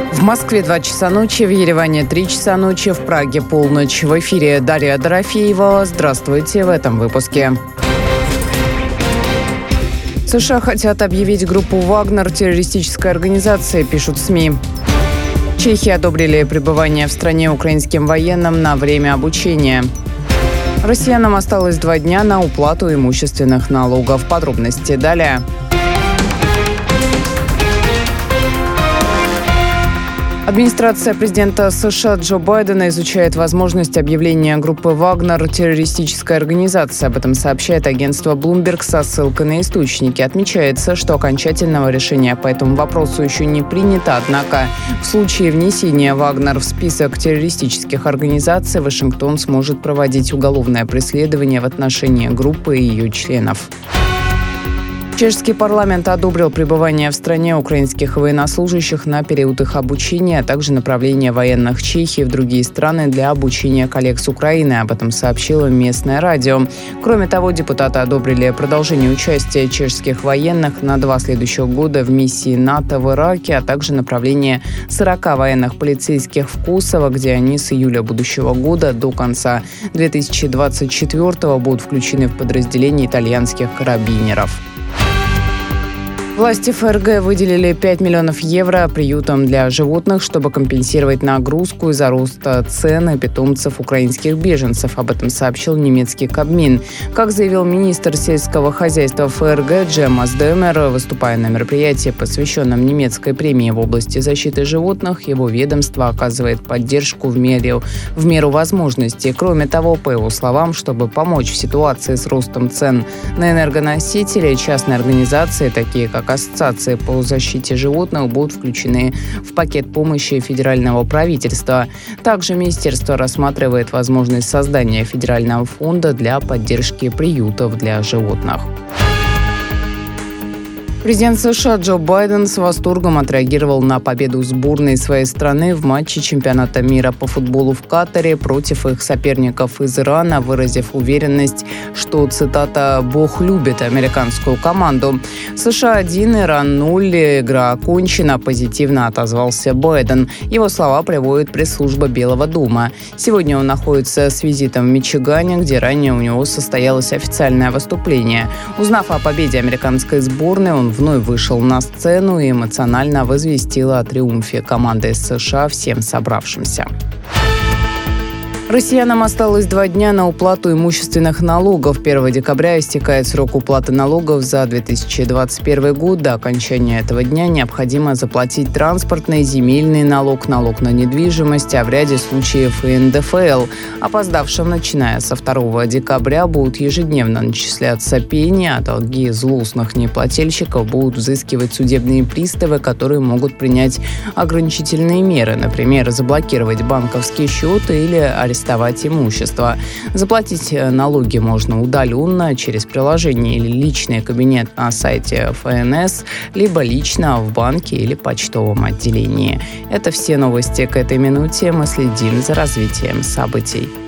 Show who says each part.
Speaker 1: В Москве 2 часа ночи, в Ереване 3 часа ночи, в Праге полночь. В эфире Дарья Дорофеева. Здравствуйте в этом выпуске. США хотят объявить группу «Вагнер» террористической организацией, пишут СМИ. Чехи одобрили пребывание в стране украинским военным на время обучения. Россиянам осталось 2 дня на уплату имущественных налогов. Подробности далее. Администрация президента США Джо Байдена изучает возможность объявления группы «Вагнер» террористической организацией. Об этом сообщает агентство Bloomberg со ссылкой на источники. Отмечается, что окончательного решения по этому вопросу еще не принято. Однако в случае внесения «Вагнер» в список террористических организаций Вашингтон сможет проводить уголовное преследование в отношении группы и ее членов. Чешский парламент одобрил пребывание в стране украинских военнослужащих на период их обучения, а также направление военных Чехии в другие страны для обучения коллег с Украины. Об этом сообщило местное радио. Кроме того, депутаты одобрили продолжение участия чешских военных на 2 следующих года в миссии НАТО в Ираке, а также направление 40 военных полицейских в Косово, где они с июля будущего года до конца 2024 будут включены в подразделение итальянских карабинеров. Власти ФРГ выделили 5 миллионов евро приютам для животных, чтобы компенсировать нагрузку из-за роста цен на питомцев украинских беженцев. Об этом сообщил немецкий Кабмин. Как заявил министр сельского хозяйства ФРГ Джемас Демер, выступая на мероприятии, посвященном немецкой премии в области защиты животных, его ведомство оказывает поддержку в меру возможностей. Кроме того, по его словам, чтобы помочь в ситуации с ростом цен на энергоносители, частные организации, такие как Ассоциации по защите животных, будут включены в пакет помощи федерального правительства. Также министерство рассматривает возможность создания федерального фонда для поддержки приютов для животных. Президент США Джо Байден с восторгом отреагировал на победу сборной своей страны в матче чемпионата мира по футболу в Катаре против их соперников из Ирана, выразив уверенность, что, цитата, «Бог любит американскую команду». США 1, Иран 0, игра окончена, позитивно отозвался Байден. Его слова приводит пресс-служба Белого дома. Сегодня он находится с визитом в Мичигане, где ранее у него состоялось официальное выступление. Узнав о победе американской сборной, он вновь вышел на сцену и эмоционально возвестил о триумфе команды из США всем собравшимся. Россиянам осталось 2 дня на уплату имущественных налогов. 1 декабря истекает срок уплаты налогов за 2021 год. До окончания этого дня необходимо заплатить транспортный, земельный налог, налог на недвижимость, а в ряде случаев и НДФЛ. Опоздавшим, начиная со 2 декабря, будут ежедневно начисляться пени, а долги злостных неплательщиков будут взыскивать судебные приставы, которые могут принять ограничительные меры, например, заблокировать банковские счеты или арестовать имущество. Заплатить налоги можно удаленно, через приложение или личный кабинет на сайте ФНС, либо лично в банке или почтовом отделении. Это все новости к этой минуте. Мы следим за развитием событий.